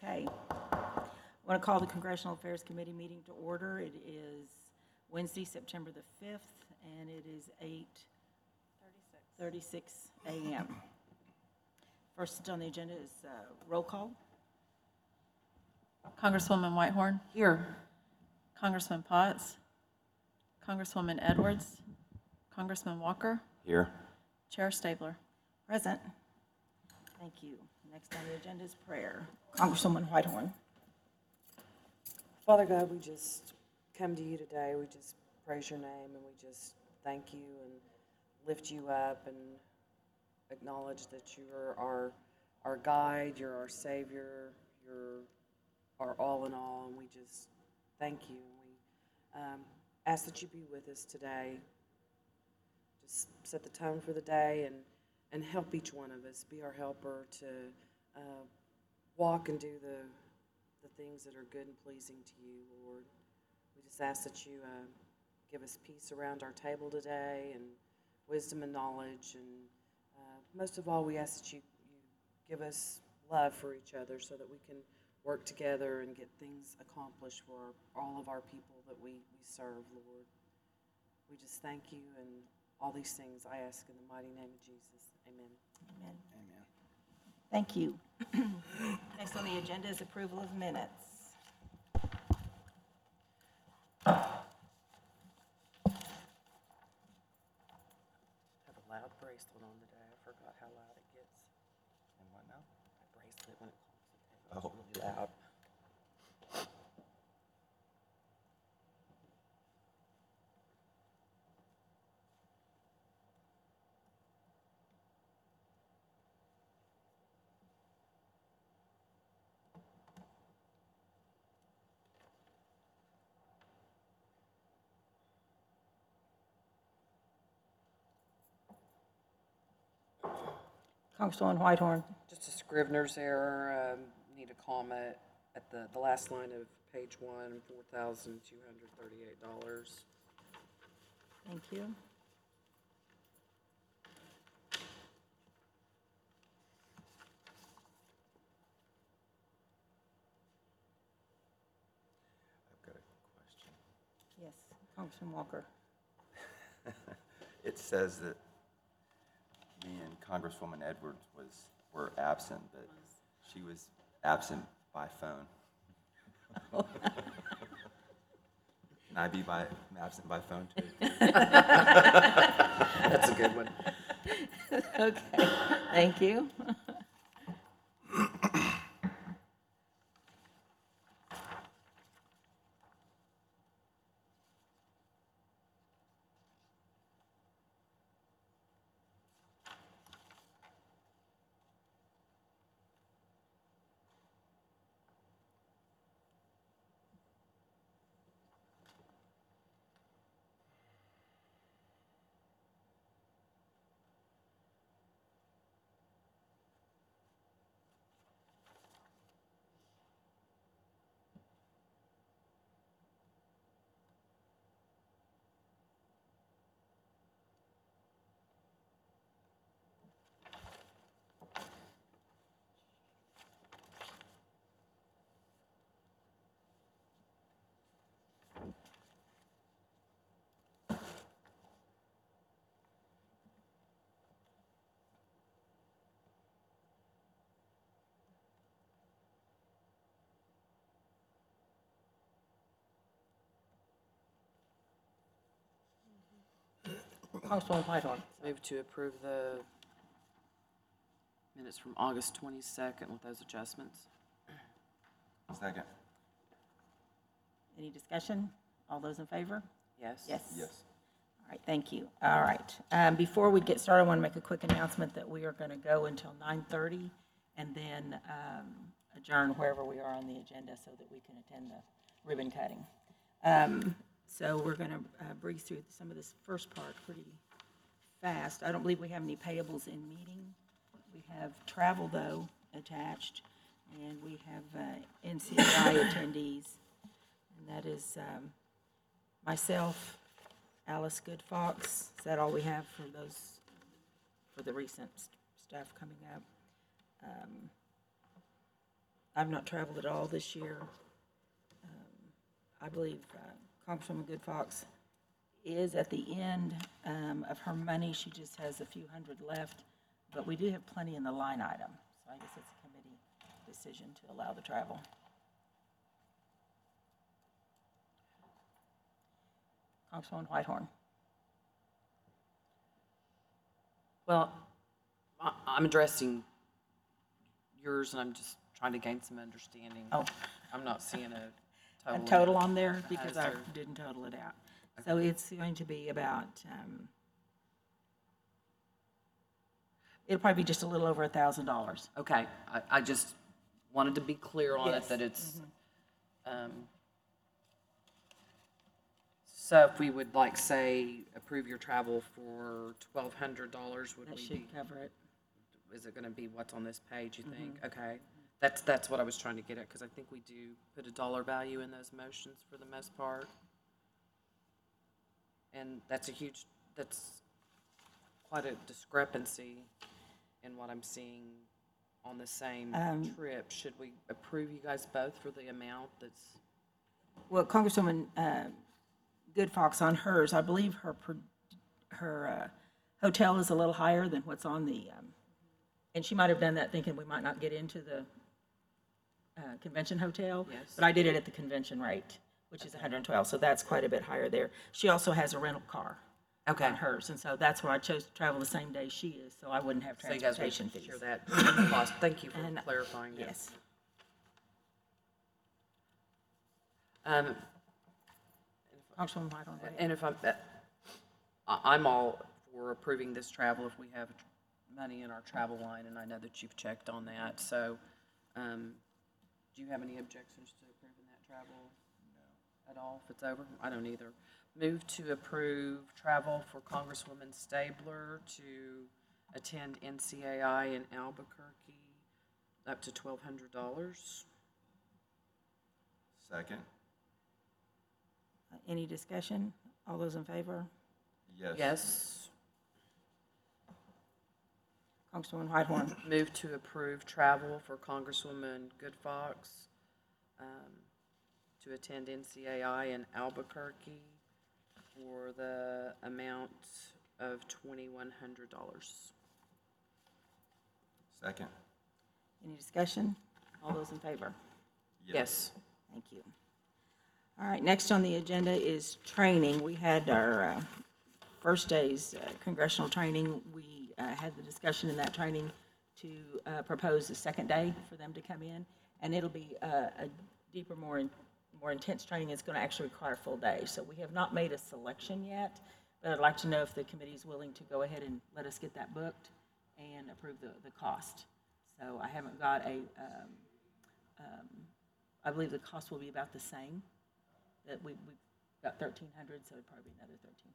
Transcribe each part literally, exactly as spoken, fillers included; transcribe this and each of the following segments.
Okay. I want to call the Congressional Affairs Committee meeting to order. It is Wednesday, September the fifth, and it is eight thirty-six a m First on the agenda is uh, roll call. Congresswoman Whitehorn, Here. Congressman Potts, Congresswoman Edwards, Congressman Walker, Here. Chair Stabler. Present. Thank you. Next on the agenda is prayer. Congresswoman Whitehorn. Father God, we just come to you today. We just praise your name and we just thank you and lift you up and acknowledge that you are our, our guide, you're our Savior, you're our all in all, and we just thank you. We um, ask that you be with us today. Just set the tone for the day and, and help each one of us. Be our helper to uh, walk and do the the things that are good and pleasing to you, Lord. We just ask that you uh, give us peace around our table today and wisdom and knowledge. And uh, most of all, we ask that you, you give us love for each other so that we can work together and get things accomplished for all of our people that we, we serve, Lord. We just thank you, and all these things I ask in the mighty name of Jesus. Amen. Amen. Amen. Thank you. Next on the agenda is approval of minutes. I have a loud bracelet on today. I forgot how loud it gets. And what now? My bracelet when it calls it. Oh. It's really loud. Congresswoman Whitehorn. Just a Scrivener's error. Um, need a comma at the, the last line of page one, four thousand two hundred thirty-eight dollars. Thank you. I've got a question. Yes, Congressman Walker. It says that me and Congresswoman Edwards was, were absent, but she was absent by phone. Can I be by, absent by phone too? That's a good one. Okay, thank you. Congresswoman Whitehorn. Move to approve the minutes from August twenty-second with those adjustments. Second. Any discussion? All those in favor? Yes? Yes. Yes. All right, thank you. All right. Um, Before we get started, I want to make a quick announcement that we are going to go until nine thirty and then um, adjourn wherever we are on the agenda so that we can attend the ribbon cutting. Um, So we're going to breeze through some of this first part pretty fast. I don't believe we have any payables in meeting. We have travel, though, attached, and we have uh, N C I attendees. And that is um, myself, Alice Good Fox. Is that all we have for those, for the recent st- stuff coming up? Um, I've not traveled at all this year. Um, I believe uh, Congresswoman Good Fox is at the end um, of her money. She just has a few hundred left, but we do have plenty in the line item. So I guess it's a committee decision to allow the travel. Congresswoman Whitehorn. Well, I- I'm addressing yours, and I'm just trying to gain some understanding. Oh. I'm not seeing a A total. total on there because I there? didn't total it out. So it's going to be about, um, it'll probably be just a little over a thousand dollars. Okay, I, I just wanted to be clear on it, Yes. that it's, um, so if we would like, say, approve your travel for twelve hundred dollars, would That we be, should cover it. is it gonna be what's on this page, you think? Mm-hmm. Okay, that's, that's what I was trying to get at, because I think we do put a dollar value in those motions for the most part. And that's a huge, that's quite a discrepancy in what I'm seeing on the same Um, trip. Should we approve you guys both for the amount that's, Well, Congresswoman uh, Good Fox, on hers, I believe her, per- her uh, hotel is a little higher than what's on the, um, and she might have done that thinking we might not get into the uh, convention hotel. Yes. But I did it at the convention rate, which is one hundred twelve, so that's quite a bit higher there. She also has a rental car okay, on hers, and so that's why I chose to travel the same day she is, so I wouldn't have so you guys would transportation fees. share that cost. Thank you for And- clarifying that. Yes. Um, Congresswoman Whitehorn, go ahead. and if I'm, uh, I- I'm all for approving this travel if we have money in our travel line, and I know that you've checked on that, so, um, do you have any objections to approving that travel? No. At all, if it's over? I don't either. Move to approve travel for Congresswoman Stabler to attend N C A I in Albuquerque, up to twelve hundred dollars. Second? Uh, Any discussion? All those in favor? Yes. Yes. Congresswoman Whitehorn. Move to approve travel for Congresswoman Good Fox um, to attend N C A I in Albuquerque for the amount of twenty-one hundred dollars. Second? Any discussion? All those in favor? Yes. Thank you. All right, next on the agenda is training. We had our uh, first day's uh, congressional training. We uh, had the discussion in that training to uh, propose a second day for them to come in, and it'll be uh, a deeper, more, in- more intense training. It's going to actually require a full day. So we have not made a selection yet, but I'd like to know if the committee is willing to go ahead and let us get that booked and approve the, the cost. So I haven't got a, um, um, I believe the cost will be about the same. That we, we've got thirteen hundred, so it'd probably be another thirteen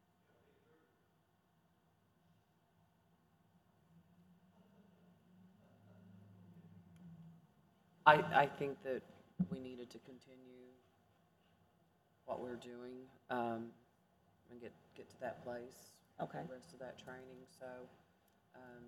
hundred. I, I think that we needed to continue what we're doing um, and get, get to that place. Okay. The rest of that training, so. um,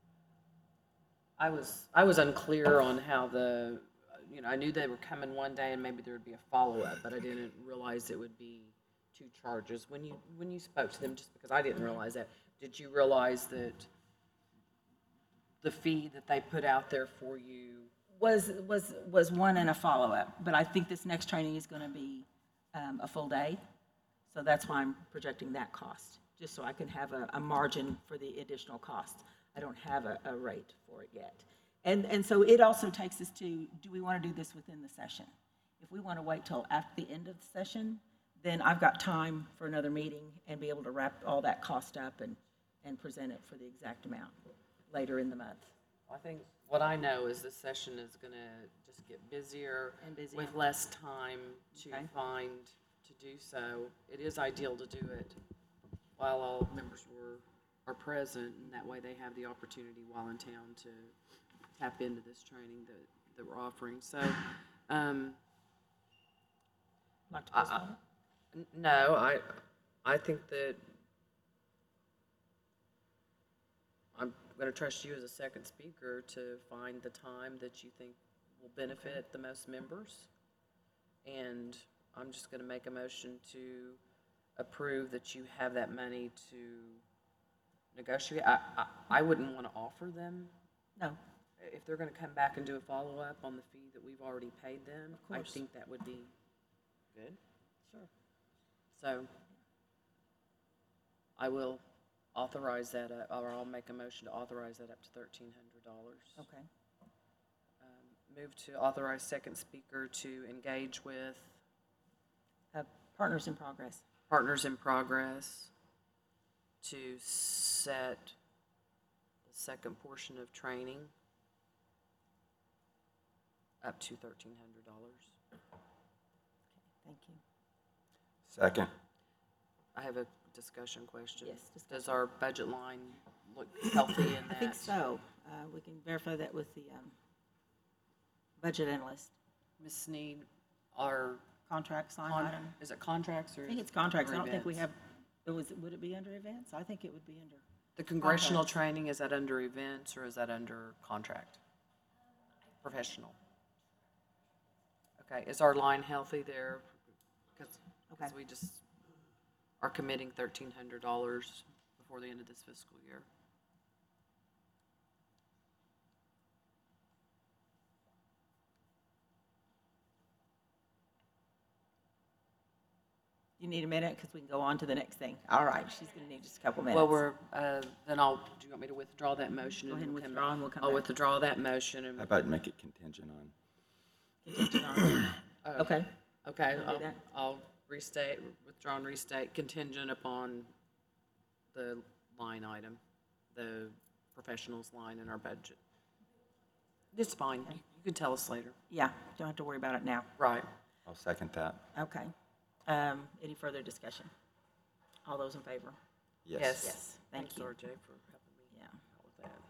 I was, I was unclear on how the, you know, I knew they were coming one day and maybe there would be a follow-up, but I didn't realize it would be two charges. When you, when you spoke to them, just because I didn't realize that, did you realize that the fee that they put out there for you? Was, was, was one and a follow-up, but I think this next training is going to be um, a full day. So that's why I'm projecting that cost, just so I can have a, a margin for the additional cost. I don't have a, a rate for it yet. And, and so it also takes us to, do we want to do this within the session? If we want to wait till after the end of the session, then I've got time for another meeting and be able to wrap all that cost up and, and present it for the exact amount later in the month. I think what I know is this session is going to just get busier. And busier. With less time to Okay. find, to do so. It is ideal to do it while all members were, are present, and that way they have the opportunity while in town to tap into this training that, that we're offering. So, um, Like to I- postpone it? n- no, I, I think that I'm going to trust you as a second speaker to find the time that you think will benefit the most members. And I'm just gonna make a motion to approve that you have that money to negotiate. I, I, I wouldn't wanna offer them, No, if they're gonna come back and do a follow-up on the fee that we've already paid them. Of I course. think that would be good. sure. So I will authorize that, uh, or I'll make a motion to authorize that up to thirteen hundred dollars. Okay. Move to authorize second speaker to engage with Uh, Partners in Progress. Partners in Progress to set the second portion of training up to thirteen hundred dollars. Thank you. Second. I have a discussion question. Yes, Does discussion. our budget line look healthy in that? I think so. Uh, We can verify that with the um, budget analyst. Miz Sneed, our, Contracts line con- item. is it contracts or? I think it's contracts. I or don't think we events? have, it was, would it be under events? I think it would be under. The congressional Contracts. training, is that under events or is that under contract? Professional? Okay, is our line healthy there? Because, Okay. we just are committing thirteen hundred dollars before the end of this fiscal year. You need a minute because we can go on to the next thing. All right, she's going to need just a couple minutes. Well, we're, uh, then I'll, do you want me to withdraw that motion? Go ahead and we'll come- withdraw and we'll come I'll back. withdraw that motion How and, about make it contingent on? Contingent on- Okay, okay, do I'll, that? I'll restate, withdraw and restate contingent upon the line item, the professionals line in our budget. It's fine. You you can tell us later. yeah, don't have to worry about it now. Right. I'll second that. Okay. Um, Any further discussion? All those in favor? Yes. Yes. Yes, thank Thanks, you. R J, for helping me Yeah. out with that.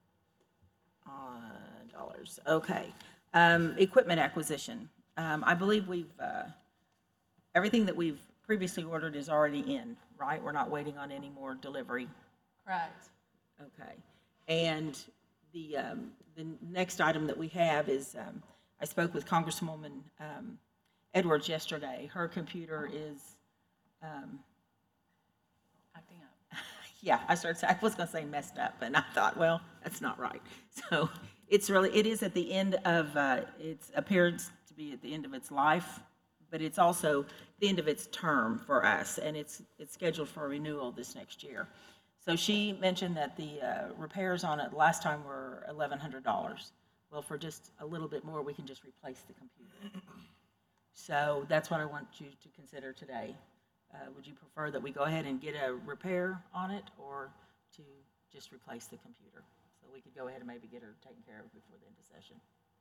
Uh, Dollars, okay. Um, Equipment acquisition. Um, I believe we've, uh, everything that we've previously ordered is already in, right? We're not waiting on any more delivery. Correct. Okay. And the, um, the next item that we have is, um, I spoke with Congresswoman um, Edwards yesterday. Her computer is, um, Acting up. yeah, I started, saying- I was gonna say messed up, and I thought, well, that's not right. So it's really, it is at the end of, uh, it appears to be at the end of its life, but it's also the end of its term for us, and it's, it's scheduled for renewal this next year. So she mentioned that the uh, repairs on it last time were eleven hundred dollars. Well, for just a little bit more, we can just replace the computer. So that's what I want you to consider today. Uh, Would you prefer that we go ahead and get a repair on it, or to just replace the computer? So we could go ahead and maybe get her taken care of before the end of session.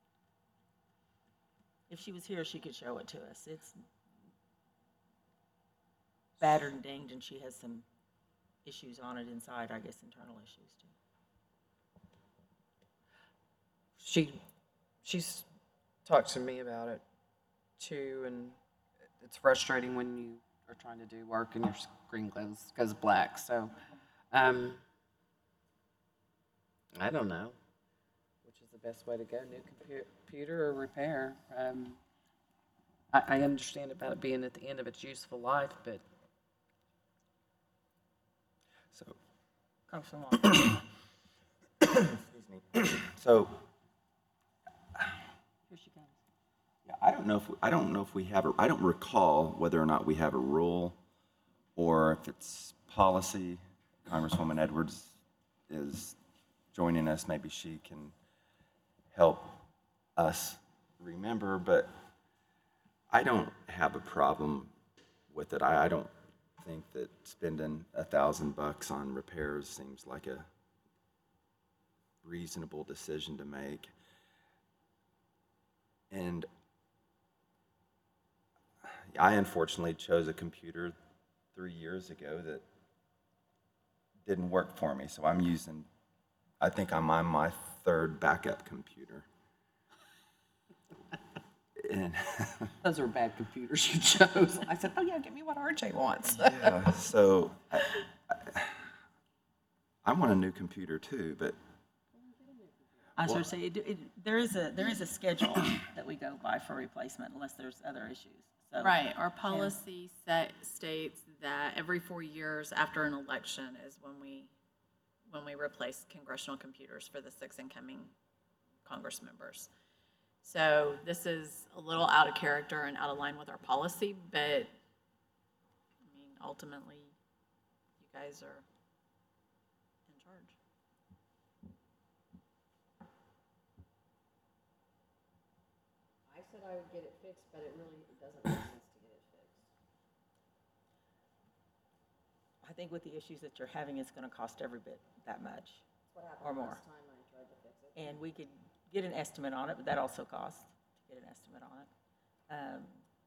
If she was here, she could show it to us. It's battered and dinged, and she has some issues on it inside, I guess, internal issues too. She, she's talked to me about it too, and it's frustrating when you are trying to do work and your screen goes, goes black, so, um, I don't know, which is the best way to go, new compu- computer or repair. Um, I, I understand about it being at the end of its useful life, but So, Congressman Walker. excuse me. So, Here she comes. yeah, I don't know if, I don't know if we have, a I don't recall whether or not we have a rule or if it's policy. Congresswoman Edwards is joining us. Maybe she can help us remember, but I don't have a problem with it. I, I don't think that spending a thousand bucks on repairs seems like a reasonable decision to make. And I unfortunately chose a computer three years ago that didn't work for me, so I'm using, I think I'm on my third backup computer. And those are bad computers you chose. I said, oh yeah, give me what R J wants. yeah, so I, I, I want a new computer too, but I was going to say, it, it, there is a, there is a schedule that we go by for replacement unless there's other issues, so. Right, our policy set, states that every four years after an election is when we, when we replace congressional computers for the six incoming Congress members. So this is a little out of character and out of line with our policy, but, I mean, ultimately, you guys are in charge. I said I would get it fixed, but it really doesn't make sense to get it fixed. I think with the issues that you're having, it's going to cost every bit that much. That's what Or happened more. last time I tried to fix it. And we could get an estimate on it, but that also costs to get an estimate on it. Um,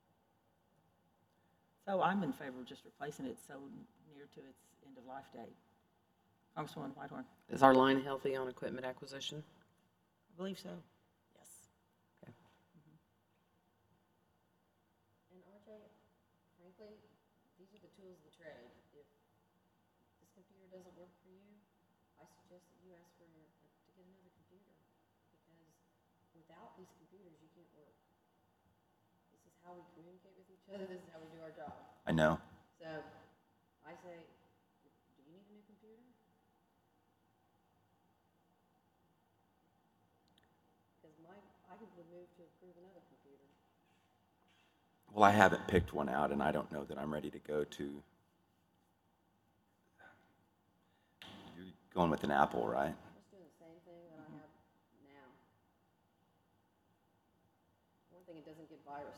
So I'm in favor of just replacing it so near to its end-of-life date. Congresswoman Whitehorn, Is our line healthy on equipment acquisition? I believe so. Yes. And R J, frankly, these are the tools of the trade. If this computer doesn't work for you, I suggest that you ask for, a- to get another computer. Because without these computers, you can't work. This is how we communicate with each other, this is how we do our job. I know. So, I say, do you need a new computer? Because my, I would move to approve another computer. Well, I haven't picked one out, and I don't know that I'm ready to go to. You're going with an Apple, right? I'm just doing the same thing that I have now. One thing, it doesn't get viruses.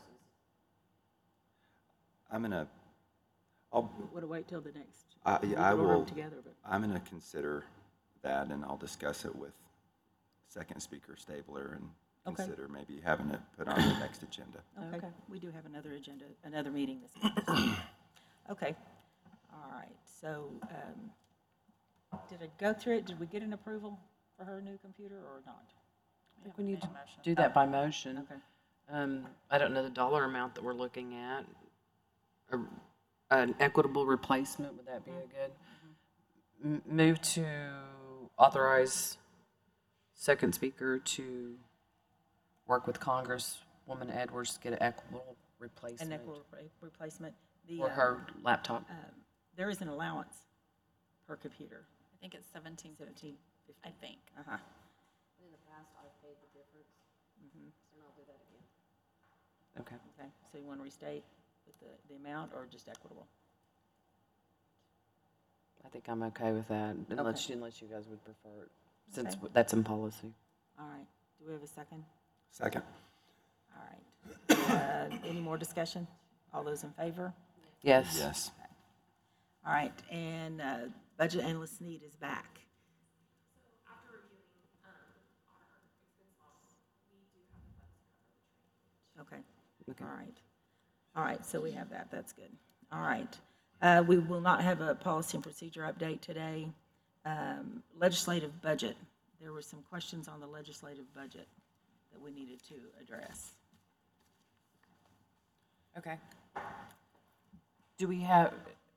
I'm gonna, I'll, Would have wait till the next. I, we yeah, I could order 'em will, Together, but, I'm gonna consider that, and I'll discuss it with Second Speaker Stabler and Okay. consider maybe having it put on the next agenda. okay, we do have another agenda, another meeting this month. so. Okay, all right, so, um, did I go through it? Did we get an approval for her new computer or not? I think we need to Made a motion. do that by motion. Okay. Um, I don't know the dollar amount that we're looking at. A- An equitable replacement, would that be a good? M- Move to authorize second speaker to work with Congresswoman Edwards to get an equitable An replacement equal re- replacement. The, for um, her laptop. um, there is an allowance per computer, I think it's seventeen fifty, seventeen fifty. I think. Uh-huh. And in the past, I've paid the difference, and I'll do that again. Okay. Okay, so you want to restate with the, the amount or just equitable? I think I'm okay with that, unless, Okay. you- unless you guys would prefer it, since Okay. that's in policy. All right, do we have a second? Second. All right. Uh, Any more discussion? All those in favor? Yes. Yes. All right, and uh, Budget Analyst Need is back. Okay, Okay. all right. All right, so we have that, that's good. All right. Uh, We will not have a policy and procedure update today. Um, Legislative budget, there were some questions on the legislative budget that we needed to address. Okay. Do we have,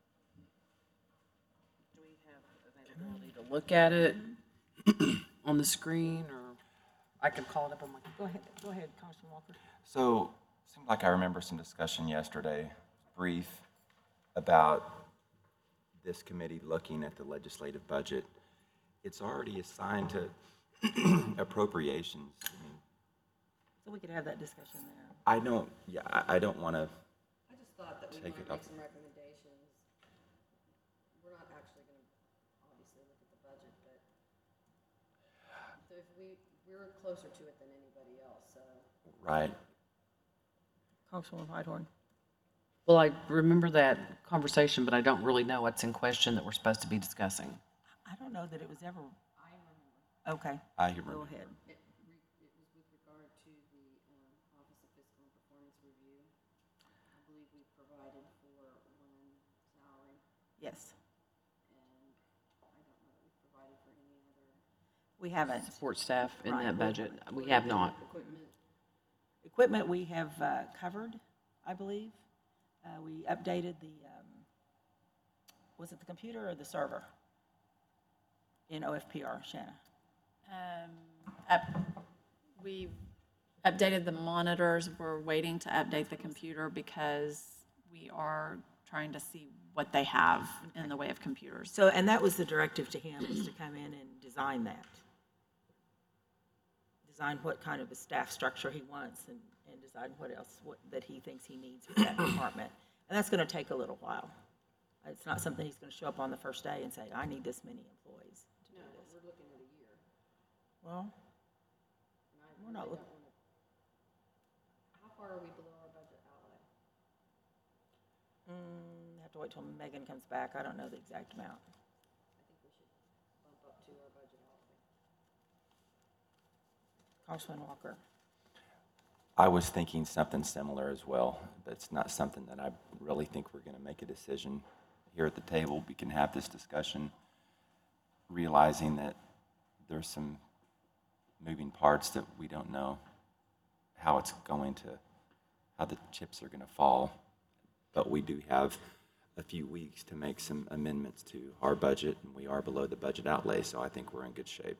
do we have availability to look at it on the screen, or I could call it up on my, Go ahead, go ahead, Congressman Walker. So, seemed like I remember some discussion yesterday, brief, about this committee looking at the legislative budget. It's already assigned to appropriations. I mean, So we could have that discussion there. I don't, yeah, I, I don't want to, I just thought that we Take might it up. make some recommendations. We're not actually gonna obviously look at the budget, but so if we, we're closer to it than anybody else, so. right, Congresswoman Whitehorn. well, I remember that conversation, but I don't really know what's in question that we're supposed to be discussing. I don't know that it was ever. I remember. Okay, I remember. go ahead. It, re- it was with regard to the, um, Office of Fiscal and Performance Review. I believe we provided for one salary, Yes, and I don't know that we provided for any other we haven't. Support staff in Right. that budget. We have not. equipment. Equipment we have uh, covered, I believe. Uh, We updated the, um, was it the computer or the server? In O F P R, Shanna? Um, Up- We've updated the monitors. We're waiting to update the computer because we are trying to see what they have in the way of computers. So, and that was the directive to him, was to come in and design that. Design what kind of a staff structure he wants and, and design what else, what, that he thinks he needs for that department. And that's gonna take a little while. It's not something he's gonna show up on the first day and say, I need this many employees to do No, this. we're looking at a year. Well, And I We're not really look- don't wanna. How far are we below our budget outlay? mm, have to wait till Megan comes back. I don't know the exact amount. I think we should bump up to our budget outlay. Congressman Walker. I was thinking something similar as well, but it's not something that I really think we're going to make a decision here at the table. We can have this discussion, realizing that there's some moving parts that we don't know how it's going to, how the chips are going to fall. But we do have a few weeks to make some amendments to our budget, and we are below the budget outlay, so I think we're in good shape.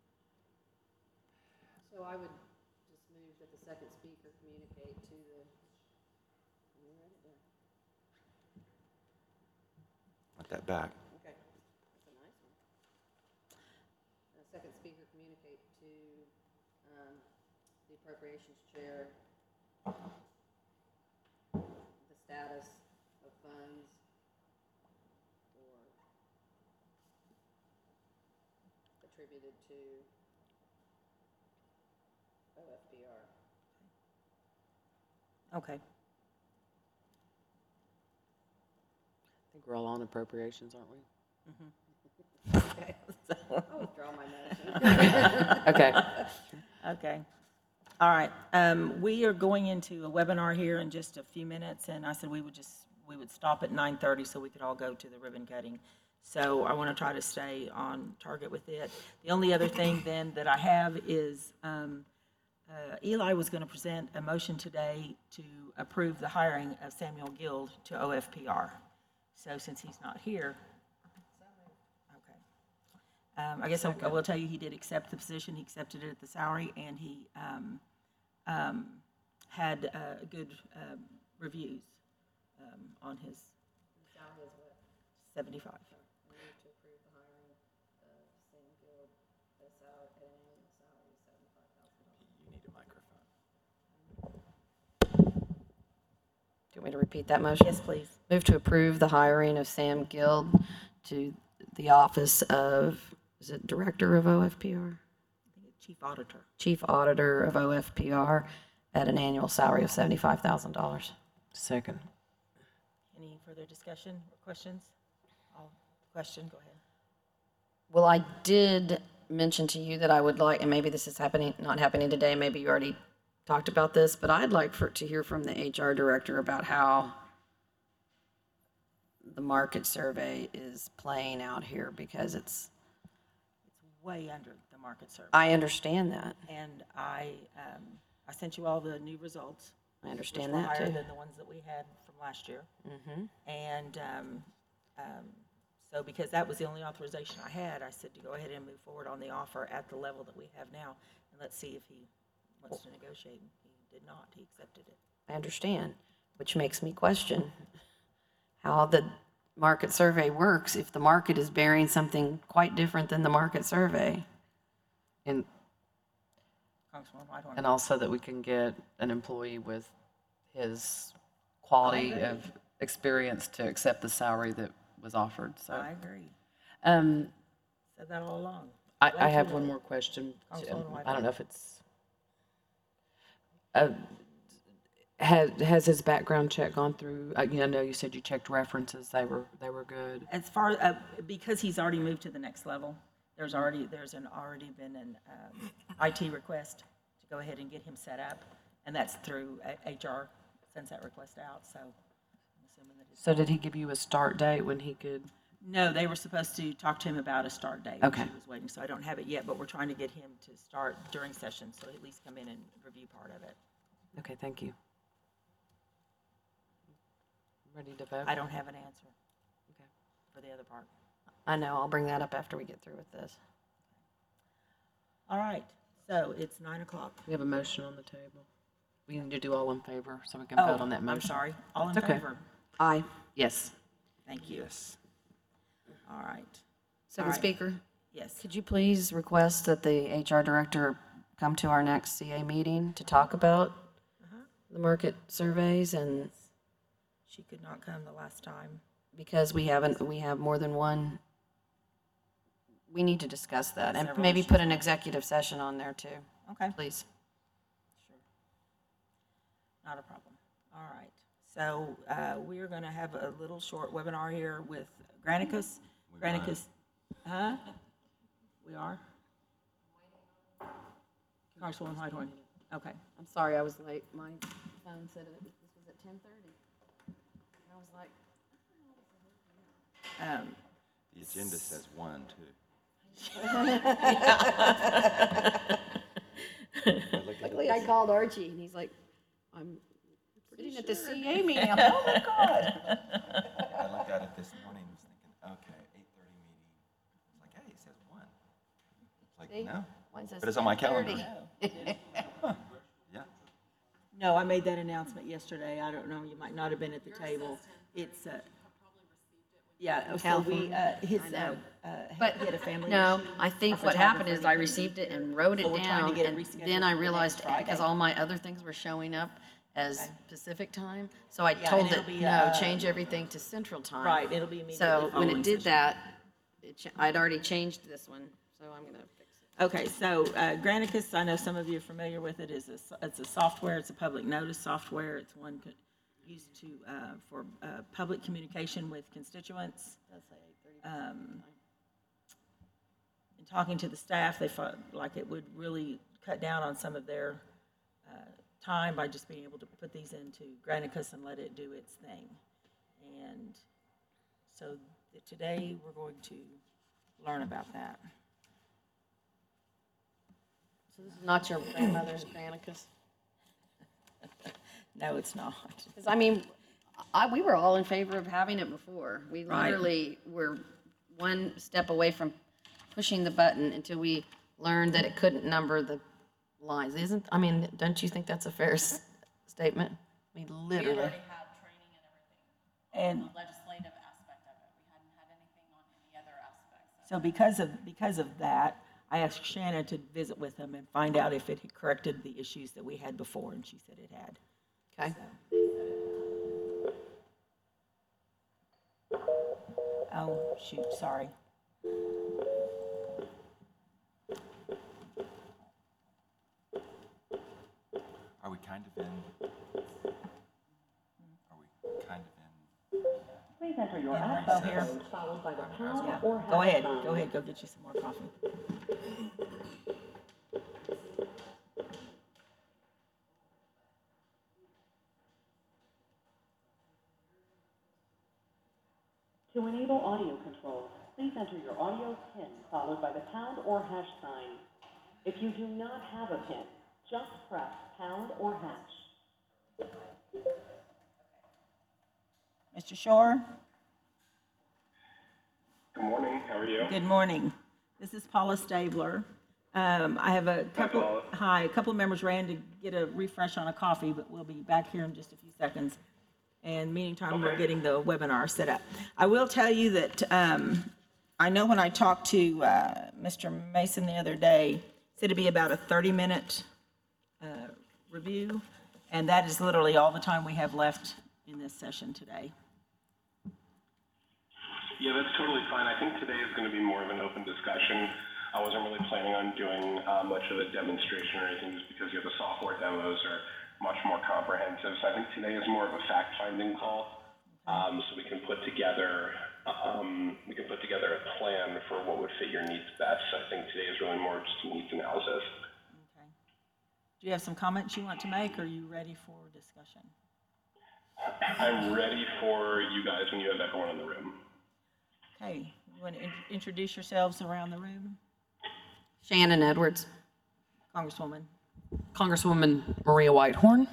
So I would just move that the second speaker communicate to the, let me write it down. Want that back? Okay, that's a nice one. The second speaker communicate to, um, the appropriations chair the status of funds or attributed to O F P R. Okay. I think we're all on appropriations, aren't we? Okay. So- I'll withdraw my motion. Okay. Okay. All right. Um, we are going into a webinar here in just a few minutes, and I said we would just, we would stop at nine thirty so we could all go to the ribbon cutting. So I want to try to stay on target with it. The only other thing then that I have is, um, uh, Eli was going to present a motion today to approve the hiring of Samuel Guild to O F P R. So since he's not here. Okay. Um, I guess I I will tell you, he did accept the position. He accepted it at the salary, and he um, um, had uh, good um, reviews um, on his Salary is what? seventy-five. Move to approve the hiring of Sam Guild at a salary, at an annual salary of seventy-five thousand dollars. You need a microphone. Do you want me to repeat that motion? Yes, please. Move to approve the hiring of Sam Guild to the office of, is it Director of O F P R? I think it's Chief Auditor. Chief Auditor of O F P R at an annual salary of seventy-five thousand dollars. Second. Any further discussion or questions? I'll question, go ahead. Well, I did mention to you that I would like, and maybe this is happening, not happening today, maybe you already talked about this, but I'd like for, to hear from the H R director about how the market survey is playing out here, because it's, It's way under the market survey. I understand that. And I, um, I sent you all the new results. I understand which were that higher too. than the ones that we had from last year. Mm-hmm. And um, um, so because that was the only authorization I had, I said to go ahead and move forward on the offer at the level that we have now, and let's see if he wants to negotiate. And he did not. He accepted it. I understand, which makes me question how the market survey works if the market is bearing something quite different than the market survey. And, Congresswoman Whitehorn. and also that we can get an employee with his quality agree. of experience to accept the salary that was offered, so. I agree. Um, Said that all along. I, Way I too have late. one more question. Councilwoman Um, I Whitehorn. don't know if it's, uh, has, has his background check gone through? I, I know you said you checked references, they were, they were good. As far, uh, because he's already moved to the next level, there's already, there's an, already been an um, I T request to go ahead and get him set up, and that's through uh, H R, sends that request out, so I'm assuming that it's. So did he give you a start date when he could? No, they were supposed to talk to him about a start date. which Okay. He was waiting, so I don't have it yet, but we're trying to get him to start during session, so he'll at least come in and review part of it. Okay, thank you. Ready to vote? I don't have an answer Okay. for the other part. I know, I'll bring that up after we get through with this. All right, So it's nine o'clock. We have a motion on the table. We need to do all in favor so we can Oh, vote on that I'm motion. sorry. All in It's okay. favor? Aye. Yes. Thank you. Yes. All right. Second right. speaker, Yes. could you please request that the H R director come to our next C A meeting to talk about the market surveys? And She could not come the last time. because we haven't, we have more than one, we need to discuss that and Several maybe issues. put an executive session on there too, Okay. please. Not a problem. All right. So uh, we are going to have a little short webinar here with Granicus. Granicus, huh? We are? Congresswoman Whitehorn. Okay. I'm sorry, I was late. My phone said it, this was at ten thirty. And I was like, Um, The agenda says one, too. luckily I called Archie and he's like, I'm sitting at the C A meeting. I'm like, oh my God. I looked at it this morning, was thinking, okay, eight thirty meeting. It's like, hey, it says one. It's like, See? no. Mine says But it's on my calendar. ten thirty. Yeah. No, I made that announcement yesterday. I don't know, you might not have been at the table. It's, uh, yeah, so we, uh, his, uh, uh, But, he had a family no, issue. I think A what happened photographer is I couldn't received make it and wrote So it we're trying to down, get it and rescheduled then I for the next realized, because Friday. all my other things were showing up as Pacific time, so I Yeah, told and it, it'll be, no, uh, change everything to Central time. Right, it'll be immediately So when following it did session. that, it cha- I'd already changed this one, so I'm gonna fix it. Okay, so uh, Granicus, I know some of you are familiar with it, is a s it's a software, it's a public notice software. It's one co- used to, uh, for uh, public communication with constituents. Um, In talking to the staff, they felt like it would really cut down on some of their uh, time by just being able to put these into Granicus and let it do its thing. And so th- today, we're going to learn about that. So this is not your grandmother's Granicus? No, it's not. Because, I mean, I, we were all in favor of having it before. We Right. literally were one step away from pushing the button until we learned that it couldn't number the lines. Isn't, I mean, don't you think that's a fair s- statement? I mean, We literally. already had training and everything And on the legislative aspect of it. We hadn't had anything on any other aspects. so because of, because of that, I asked Shannon to visit with him and find out if it had corrected the issues that we had before, and she said it had. Okay. Oh, shoot, sorry. Are we kind of in? Are we kind of in? Please enter your In access limbo here? code followed by the pound Yeah. or Go hash ahead, sign. go ahead, go get you some more coffee. To enable audio control, please enter your audio PIN followed by the pound or hash sign. If you do not have a PIN, just press pound or hash. Mister Shore? Good morning, how are you? Good morning. This is Paula Stabler. Um, I have a couple, Paula. hi, a couple of members ran to get a refresh on a coffee, but we'll be back here in just a few seconds. And meantime, we're Okay. getting the webinar set up. I will tell you that, um, I know when I talked to, uh, Mister Mason the other day, said it'd be about a thirty-minute, uh, review, and that is literally all the time we have left in this session today. Yeah, that's totally fine. I think today is going to be more of an open discussion. I wasn't really planning on doing uh, much of a demonstration or anything just because you know, the software demos are much more comprehensive. So I think today is more of a fact-finding call. Um, so we can put together um, we can put together a plan for what would fit your needs best. So I think today is really more just a needs analysis. Okay. Do you have some comments you want to make, or are you ready for discussion? I'm ready for you guys when you have everyone in the room. Okay, you want to in- introduce yourselves around the room? Shannon Edwards. Congresswoman. Congresswoman Maria Whitehorn.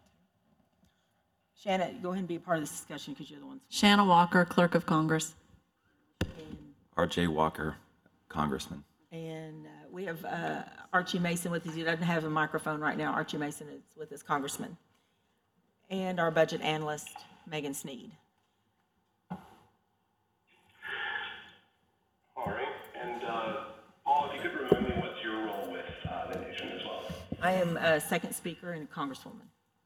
Shannon, go ahead and be a part of this discussion because you're the ones. Shanna Walker, Clerk of Congress. And, R J Walker, Congressman. and uh, we have uh, Archie Mason with us. He doesn't have a microphone right now. Archie Mason is with us, Congressman. And our budget analyst, Megan Sneed. All right, and uh, Paul, if you could remind me what's your role with uh, the nation as well? I am a second speaker and Congresswoman.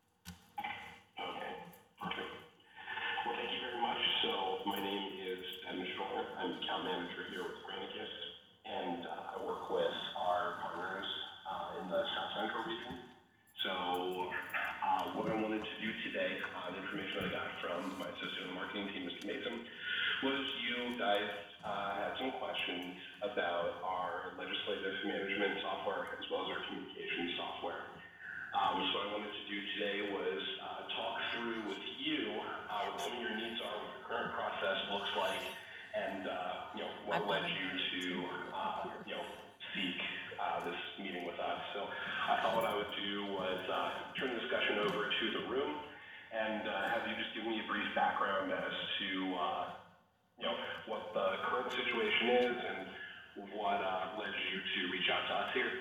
Okay, perfect. Well, thank you very much. So my name is Dennis Schroer. I'm account manager here with Granicus, and uh, I work with our partners uh, in the South Central region. So uh, what I wanted to do today, uh, the information that I got from my assistant on the marketing team, Mister Mason, was you guys uh, had some questions about our legislative management software as well as our communication software. Um, so what I wanted to do today was uh, talk through with you uh, what some of your needs are, what your current process looks like, and uh, you know what led you to uh, you know seek uh, this meeting with us. So I thought what I would do was uh, turn the discussion over to the room and uh, have you just give me a brief background as to uh, you know what the current situation is and what uh, led you to reach out to us here.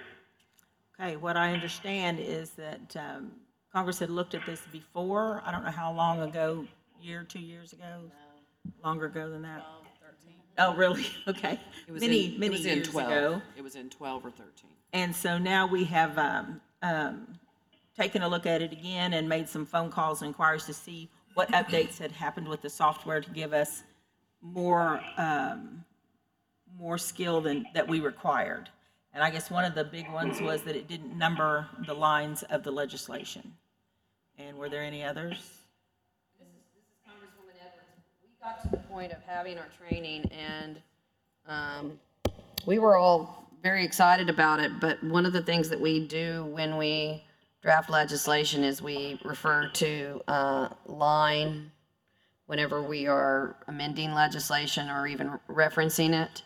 Okay, what I understand is that um, Congress had looked at this before. I don't know how long ago, year, two years ago? Longer ago than that? twelve, thirteen. Oh, really? Okay. It was Many, in, many it was in years twelve. ago. It was in twelve or thirteen. And so now we have um, um, taken a look at it again and made some phone calls and inquiries to see what updates had happened with the software to give us more, um, more skill than, that we required. And I guess one of the big ones was that it didn't number the lines of the legislation. And were there any others? This is, this is Congresswoman Edwards. We got to the point of having our training, and um, we were all very excited about it, but one of the things that we do when we draft legislation is we refer to uh, line whenever we are amending legislation or even referencing it.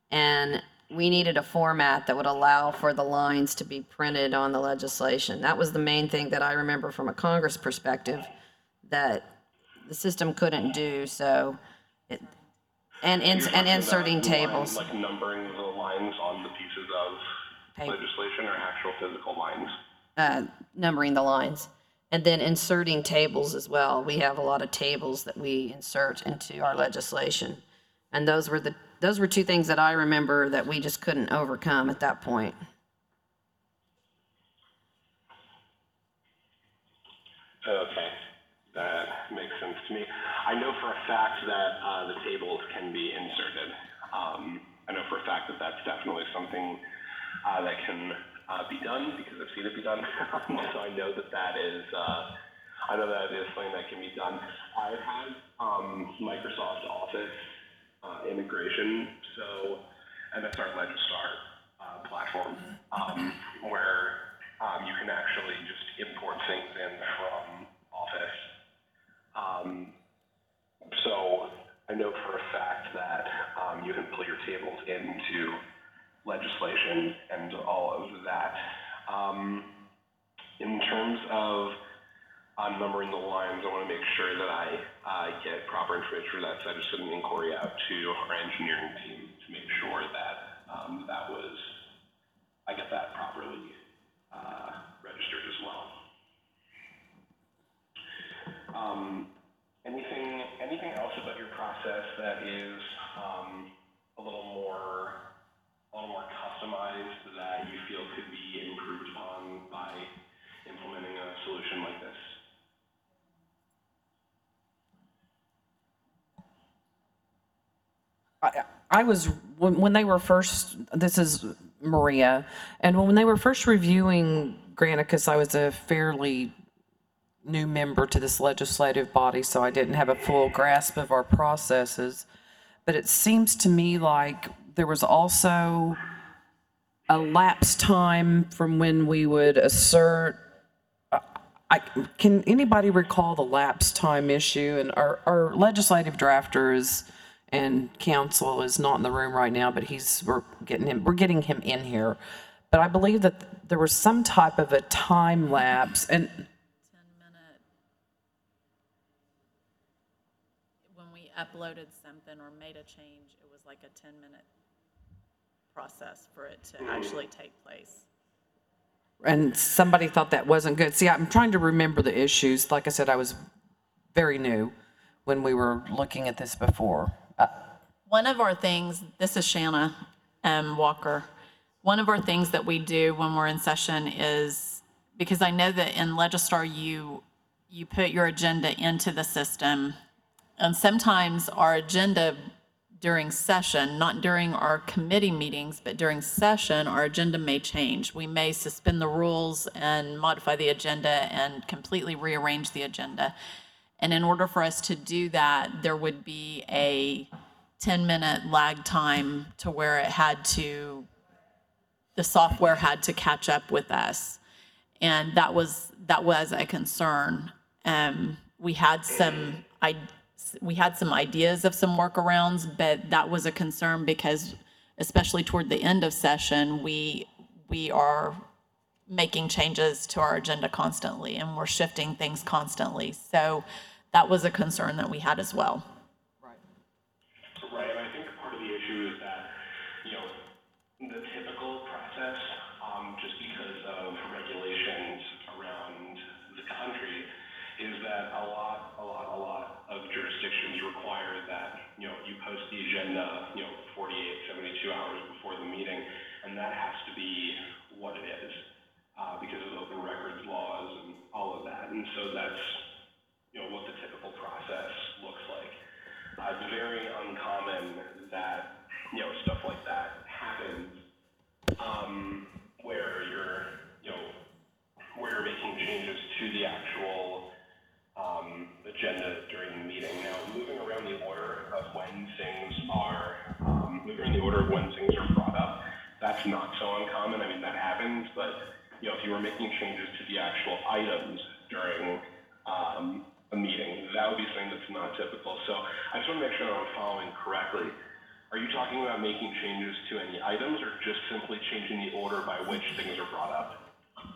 And we needed a format that would allow for the lines to be printed on the legislation. That was the main thing that I remember from a Congress perspective that the system couldn't do, so it, and, ins- You're and talking inserting about lines, tables. like numbering the lines on the pieces of Paper. legislation or actual physical lines? uh, numbering the lines, and then inserting tables as well. We have a lot of tables that we insert into our legislation, and those were the those were two things that I remember that we just couldn't overcome at that point. Okay, that makes sense to me. I know for a fact that uh, the tables can be inserted. Um, I know for a fact that that's definitely something uh, that can uh, be done because I've seen it be done. So I know that that is, uh, I know that is something that can be done. I have um, Microsoft Office uh, integration, so, and that's our Legistar uh, platform, um, where um, you can actually just import things in from Office. Um, so I know for a fact that um, you can pull your tables into legislation and all of that. Um, in terms of uh, numbering the lines, I want to make sure that I uh, get proper information for that. So I just sent an inquiry out to our engineering team to make sure that um, that was, I get that properly uh, registered as well. Um, anything, anything else about your process that is um, a little more, a little more customized that you feel could be improved upon by implementing a solution like this? I, I was, when, when they were first, this is Maria, and when they were first reviewing Granicus, I was a fairly new member to this legislative body, so I didn't have a full grasp of our processes. But it seems to me like there was also a lapse time from when we would assert. I, can anybody recall the lapse time issue? And our, our legislative drafter is, and counsel is not in the room right now, but he's, we're getting him, we're getting him in here. But I believe that there was some type of a time lapse, and ten minute, when we uploaded something or made a change, it was like a ten minute process for it to actually take place. and somebody thought that wasn't good. See, I'm trying to remember the issues. Like I said, I was very new when we were looking at this before. Uh, One of our things, this is Shanna um, Walker. One of our things that we do when we're in session is, because I know that in Legistar you you put your agenda into the system, and sometimes our agenda during session, not during our committee meetings, but during session, our agenda may change. We may suspend the rules and modify the agenda and completely rearrange the agenda. And in order for us to do that, there would be a ten-minute lag time to where it had to, the software had to catch up with us. And that was, that was a concern. Um, we had some, I, we had some ideas of some workarounds, but that was a concern because especially toward the end of session, we, we are making changes to our agenda constantly and we're shifting things constantly. So that was a concern that we had as well. Right, and I think part of the issue is that, you know, the typical process, um, just because of regulations around the country, is that a lot, a lot, a lot of jurisdictions require that, you know, you post the agenda, you know, forty-eight, seventy-two hours before the meeting, and that has to be what it is, uh, because of open records laws and all of that, and so that's, you know, what the typical process looks like. Uh, it's very uncommon that, you know, stuff like that happens, um, where you're, you know, where you're making changes to the actual, um, agenda during the meeting. Now, moving around the order of when things are, um, moving in the order of when things are brought up, that's not so uncommon. I mean, that happens, but, you know, if you were making changes to the actual items during, um, a meeting, that would be something that's not typical. So I just want to make sure I'm following correctly. Are you talking about making changes to any items or just simply changing the order by which things are brought up?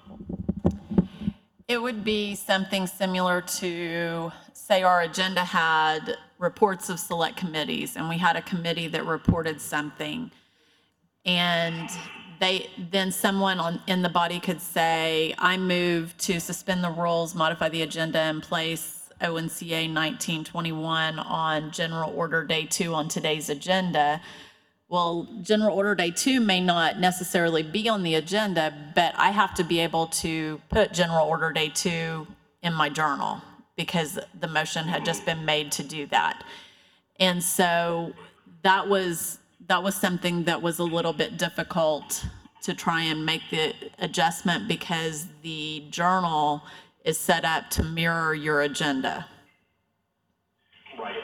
It would be something similar to, say our agenda had reports of select committees and we had a committee that reported something. And they, then someone on, in the body could say, I move to suspend the rules, modify the agenda and place O N C A nineteen twenty-one on general order day two on today's agenda. Well, general order day two may not necessarily be on the agenda, but I have to be able to put general order day two in my journal because the motion had just been made to do that. And so that was, that was something that was a little bit difficult to try and make the adjustment because the journal is set up to mirror your agenda. Right.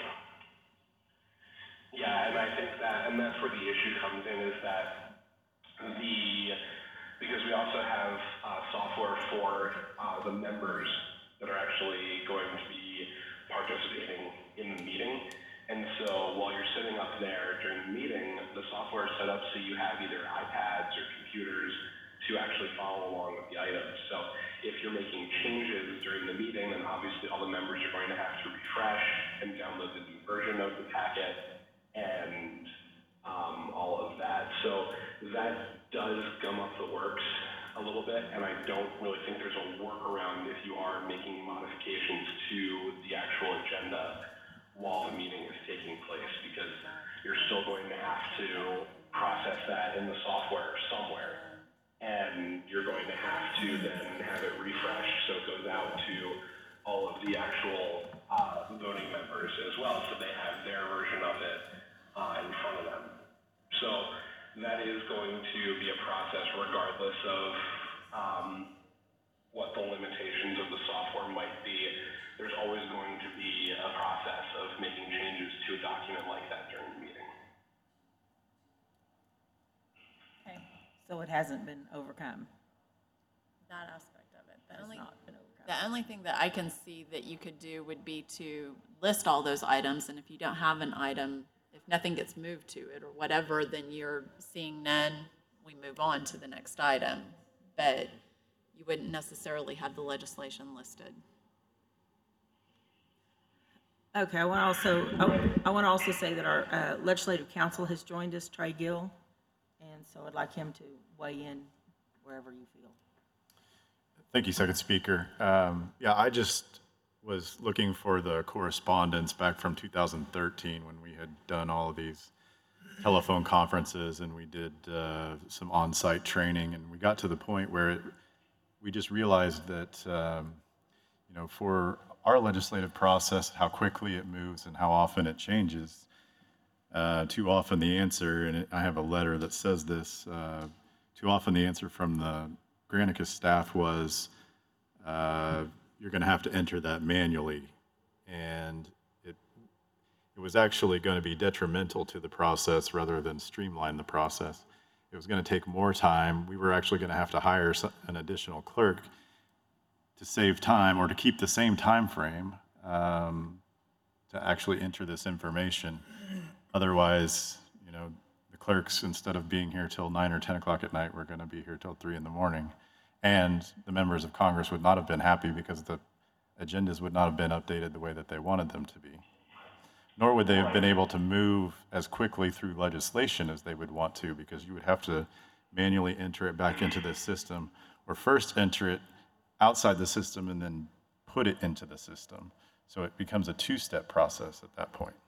Yeah, and I think that, and that's where the issue comes in is that the, because we also have uh, software for uh, the members that are actually going to be participating in the meeting. And so while you're sitting up there during the meeting, the software is set up so you have either iPads or computers to actually follow along with the items. So if you're making changes during the meeting, then obviously all the members are going to have to refresh and download the new version of the packet and um, all of that. So that does gum up the works a little bit, and I don't really think there's a workaround if you are making modifications to the actual agenda while the meeting is taking place, because you're still going to have to process that in the software somewhere. And you're going to have to then have it refreshed so it goes out to all of the actual uh, voting members as well, so they have their version of it uh, in front of them. So that is going to be a process regardless of um, what the limitations of the software might be. There's always going to be a process of making changes to a document like that during the meeting. Okay, so it hasn't been overcome. That aspect of it. The Has only, not been overcome. the only thing that I can see that you could do would be to list all those items, and if you don't have an item, if nothing gets moved to it or whatever, then you're seeing none, we move on to the next item. But you wouldn't necessarily have the legislation listed. Okay, I want to also, I- I want to also say that our uh, legislative counsel has joined us, Trey Gill, and so I'd like him to weigh in wherever you feel. Thank you, Second Speaker. Um, yeah, I just was looking for the correspondence back from two thousand thirteen when we had done all of these telephone conferences and we did uh, some on-site training, and we got to the point where it, we just realized that um, you know, for our legislative process, how quickly it moves and how often it changes. Uh, too often the answer, and it, I have a letter that says this. Uh, too often the answer from the Granicus staff was, uh, "You're going to have to enter that manually," and it it was actually going to be detrimental to the process rather than streamline the process. It was going to take more time. We were actually going to have to hire an additional clerk to save time or to keep the same time frame um, to actually enter this information. Otherwise, you know, the clerks, instead of being here till nine or ten o'clock at night, were going to be here till three in the morning. And the members of Congress would not have been happy because the agendas would not have been updated the way that they wanted them to be. Nor would they have been able to move as quickly through legislation as they would want to, because you would have to manually enter it back into this system, or first enter it outside the system and then put it into the system. So it becomes a two-step process at that point.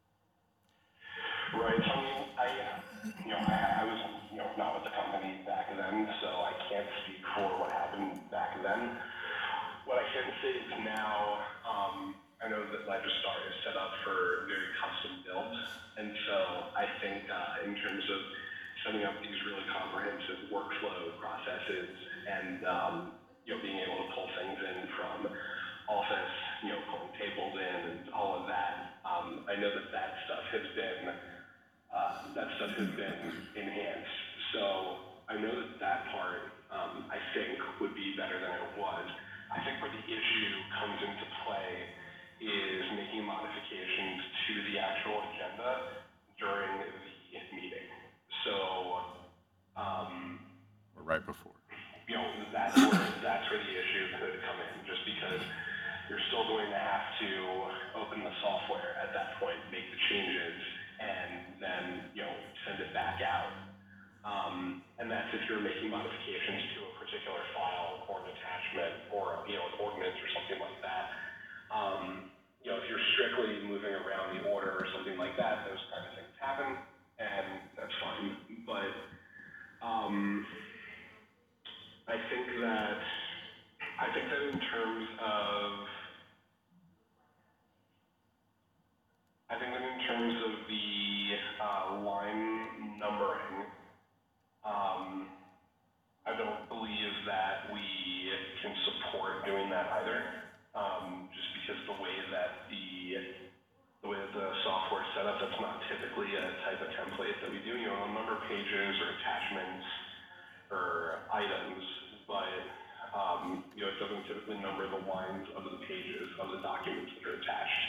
Right. So, I mean, I, you know, I, I was, you know, not with the company back then, so I can't speak for what happened back then. What I can say is now, um, I know that Legistar is set up for very custom built, and so I think uh, in terms of setting up these really comprehensive workflow processes and um, you know, being able to pull things in from Office, you know, pulling tables in and all of that, um, I know that that stuff has been uh, that stuff has been enhanced. So I know that that part um, I think would be better than it was. I think where the issue comes into play is making modifications to the actual agenda during the meeting. So, um, Or right before. you know, that's where, that's where the issue could come in, just because you're still going to have to open the software at that point, make the changes, and then, you know, send it back out. Um, and that's if you're making modifications to a particular file or an attachment or, you know, an ordinance or something like that. Um, you know, if you're strictly moving around the order or something like that, those kind of things happen, and that's fine. But um, I think that I think that in terms of I think that in terms of the uh, line numbering, um, I don't believe that we can support doing that either. Um, just because the way that the the way that the software is set up, that's not typically a type of template that we do. You know, number pages or attachments or items, but um, you know, it doesn't typically number the lines of the pages of the documents that are attached.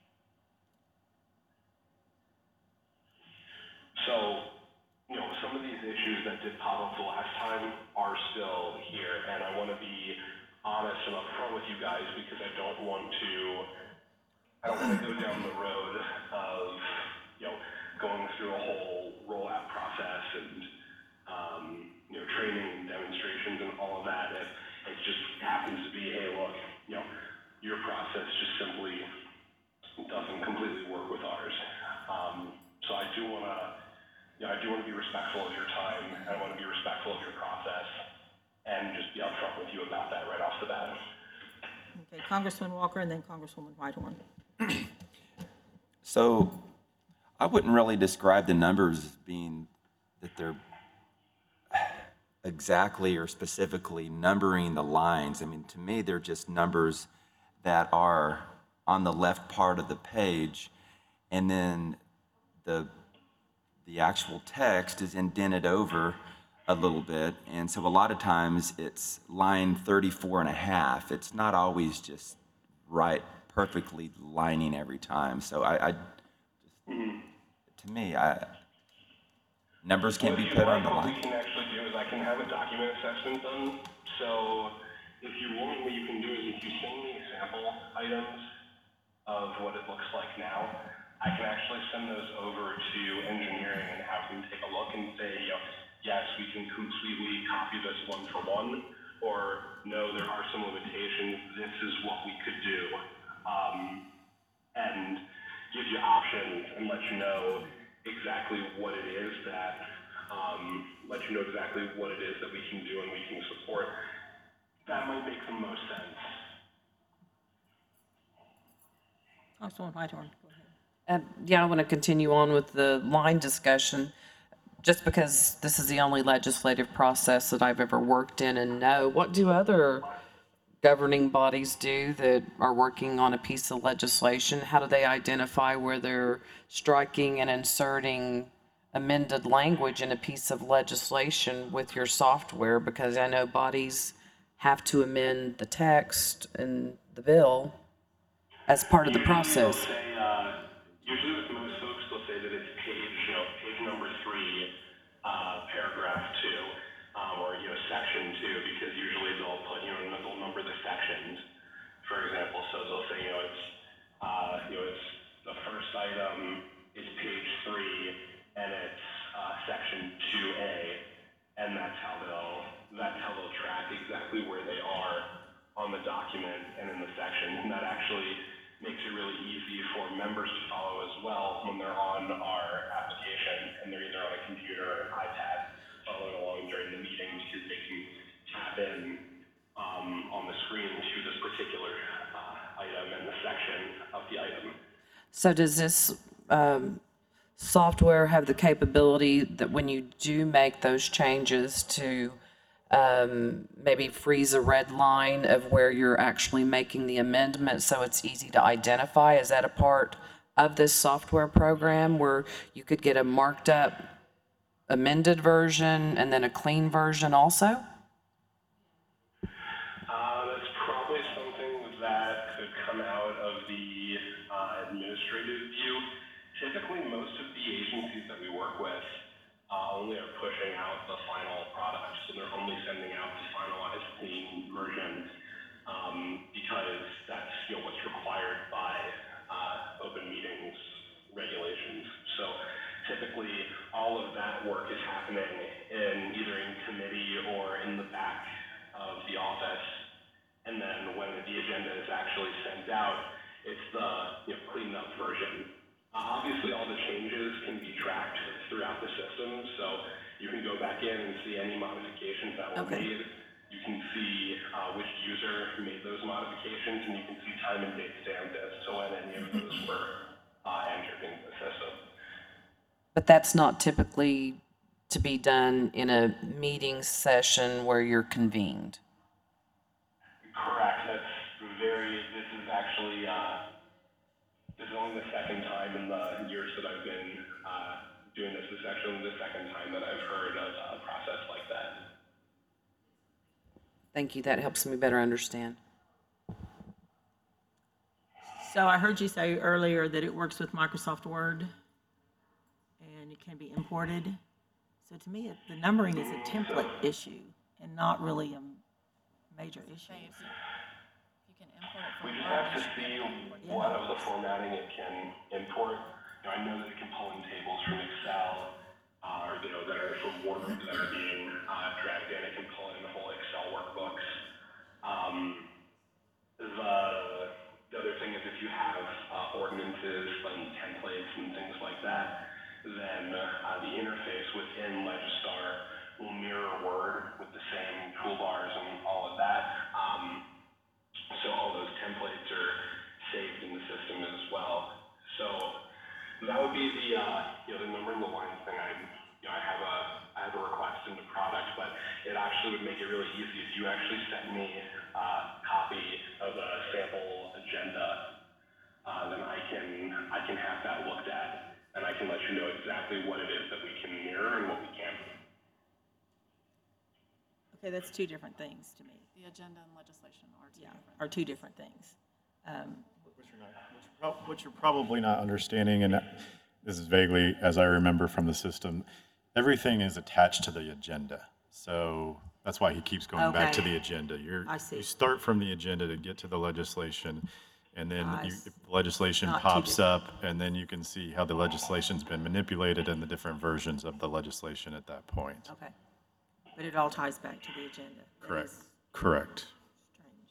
So, you know, some of these issues that did pop up the last time are still here, and I want to be honest and upfront with you guys because I don't want to, I don't want to go down the road of, you know, going through a whole rollout process and, um, you know, training and demonstrations and all of that if it just happens to be, hey, look, you know, your process just simply doesn't completely work with ours. Um, so I do want to, you know, I do want to be respectful of your time, and I want to be respectful of your process, and just be upfront with you about that right off the bat. Okay, Congressman Walker and then Congresswoman Whitehorn. So I wouldn't really describe the numbers as being that they're exactly or specifically numbering the lines. I mean, to me, they're just numbers that are on the left part of the page, and then the the actual text is indented over a little bit. And so a lot of times it's line thirty-four and a half. It's not always just right, perfectly lining every time. So I, I to me, I, numbers can be put on the What line. we can actually do is I can have a document assessment done. So if you want, what you can do is if you send me sample items of what it looks like now, I can actually send those over to engineering and have them take a look and say, you know, yes, we can completely copy this one for one, or no, there are some limitations, this is what we could do, um, and give you options and let you know exactly what it is that, um, let you know exactly what it is that we can do and we can support. That might make the most sense. Councilwoman Whitehorn, go ahead. Uh, Yeah, I want to continue on with the line discussion, just because this is the only legislative process that I've ever worked in and know. What do other governing bodies do that are working on a piece of legislation? How do they identify where they're striking and inserting amended language in a piece of legislation with your software? Because I know bodies have to amend the text and the bill as part of the process. Usually they'll say, uh, usually with most folks, they'll say that it's page, you know, page number three, uh, paragraph two, um, or, you know, section two, because usually they'll put, you know, they'll number the sections, for example. So they'll say, you know, it's, uh, you know, it's the first item is page three, and it's, uh, section two A, and that's how they'll, that's how they'll track exactly where they are on the document and in the section. And that actually makes it really easy for members to follow as well when they're on our application and they're either on a computer or an iPad following along during the meeting, because they can tap in um, on the screen to this particular uh, item and the section of the item. So does this um, software have the capability that when you do make those changes to um, maybe freeze a red line of where you're actually making the amendment so it's easy to identify? Is that a part of this software program where you could get a marked up amended version and then a clean version also? Uh, that's probably something that could come out of the uh, administrative view. Typically, most of the agencies that we work with uh, only are pushing out the final product, so they're only sending out the finalized clean version um, because that's, you know, what's required by uh, open meetings regulations. So typically, all of that work is happening in either in committee or in the back of the office, and then when the agenda is actually sent out, it's the, you know, cleaned up version. Uh, obviously, all the changes can be tracked throughout the system, so you can go back in and see any modifications that were Okay. made. You can see uh, which user made those modifications, and you can see time and date stamped as to when any of those were uh, entered into the system. But that's not typically to be done in a meeting session where you're convened. Correct. That's very, this is actually, uh, this is only the second time in the years that I've been uh, doing this. This is actually the second time that I've heard of a process like that. Thank you, that helps me better understand. So I heard you say earlier that it works with Microsoft Word and it can be imported. So to me, it- the numbering is a template issue and not really a major issue. Say if you, if you can import it We from just Word, have to you should be see able to import it. what of the formatting it can import. You know, I know that it can pull in tables from Excel, uh, or, you know, that are from Word that are being uh, dragged in. It can pull in the whole Excel workbooks. Um, the, the other thing is if you have uh, ordinances and templates and things like that, then uh, the interface within Legistar will mirror Word with the same toolbars and all of that. Um, so all those templates are saved in the system as well. So that would be the, uh, you know, the number of the lines thing. I, you know, I have a, I have a request in the product, but it actually would make it really easy if you actually sent me a copy of a sample agenda. Uh, then I can, I can have that looked at, and I can let you know exactly what it is that we can mirror and what we can't. Okay, that's two different things to me. The agenda and legislation are two Yeah, different. are two different things. Um, What you're not- what you're prob- What you're probably not understanding, and this is vaguely as I remember from the system, everything is attached to the agenda. So that's why he keeps going back to Okay. the agenda. You're, I see. you start from the agenda to get to the legislation, and then I you, s- if legislation not too pops up, and then you can see how the legislation's been manipulated and the different versions of the legislation at that point. Okay. But it all ties back to the agenda. That Correct. is Correct. Strange.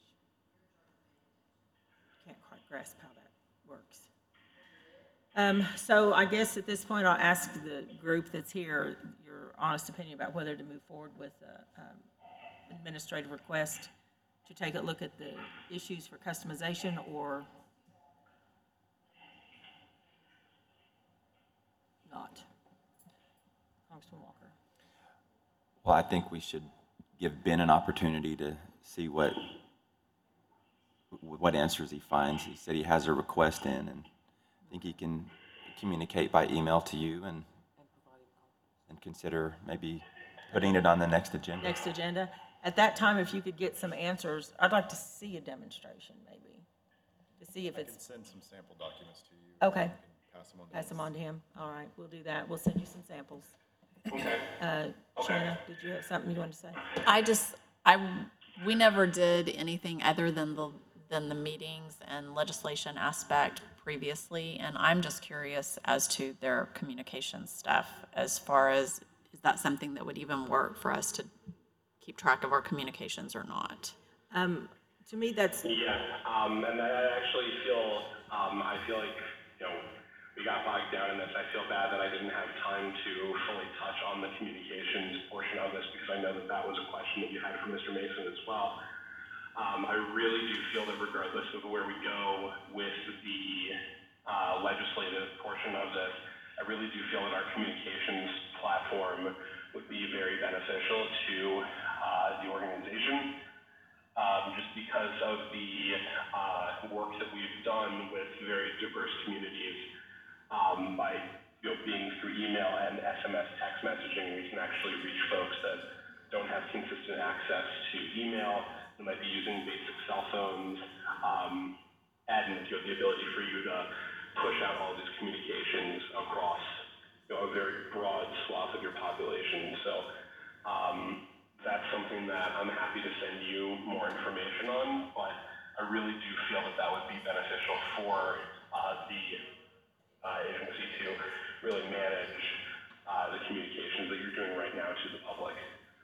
Can't quite grasp how that works. Um, so I guess at this point, I'll ask the group that's here your honest opinion about whether to move forward with an administrative request to take a look at the issues for customization or not. Congressman Walker. Well, I think we should give Ben an opportunity to see what, what answers he finds. He said he has a request in, and I think he can communicate by email to you and, and consider maybe putting it on the next agenda. Next agenda. At that time, if you could get some answers, I'd like to see a demonstration, maybe, to see if it's, send some sample documents to you. okay, Pass them on pass them on to him. All right, we'll do that. We'll send you some samples. Uh, Shanna, did you have something you wanted to say? I just, I, we never did anything other than the, than the meetings and legislation aspect previously, and I'm just curious as to their communication stuff, as far as, is that something that would even work for us to keep track of our communications or not? Um, to me, that's, Yeah, um, and I actually feel, um, I feel like, you know, we got bogged down in this. I feel bad that I didn't have time to fully touch on the communications portion of this, because I know that that was a question that you had from Mister Mason as well. Um, I really do feel that regardless of where we go with the uh, legislative portion of this, I really do feel that our communications platform would be very beneficial to uh, the organization, um, just because of the uh, work that we've done with very diverse communities. Um, by you know, being through email and S M S text messaging, we can actually reach folks that don't have consistent access to email. They might be using basic cell phones, um, and you know, the ability for you to push out all these communications across you know, a very broad swath of your population. So um, that's something that I'm happy to send you more information on, but I really do feel that that would be beneficial for uh, the uh, agency to really manage uh, the communications that you're doing right now to the public.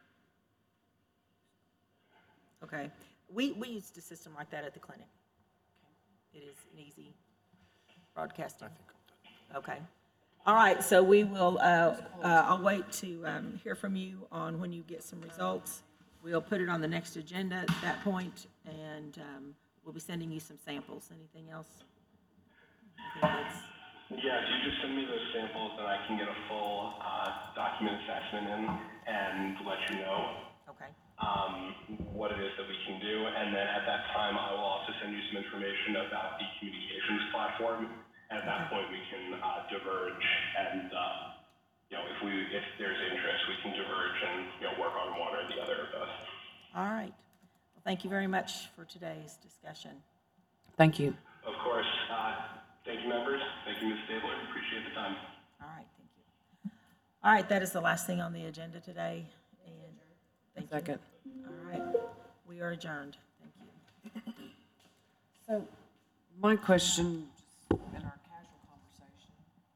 okay. We, we used a system like that at the clinic. It is an easy broadcasting. Okay. All right, so we will, uh, uh, I'll wait to um, hear from you on when you get some results. We'll put it on the next agenda at that point, and um, we'll be sending you some samples. Anything else? I think that's, Yeah, if you just send me those samples, then I can get a full uh, document assessment in and let you know okay. um, what it is that we can do. And then at that time, I will also send you some information about the communications platform. And at that point, we can uh, diverge, and uh, you know, if we if there's interest, we can diverge and you know work on one or the other of those. All right. Well, thank you very much for today's discussion. Thank you. Of course. Uh, thank you, members. Thank you, Miz Stabler. Appreciate the time. All right, thank you. All right, that is the last thing on the agenda today, and thank you. Second. All right, we are adjourned. Thank you. So, my question, just in our casual conversation.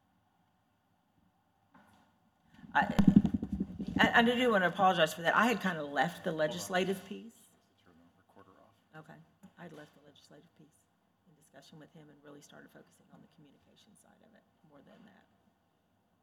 I, I I do want to apologize for that. I had kind of left the legislative piece. Okay, I had left the legislative piece in discussion with him and really started focusing on the communication side of it more than that.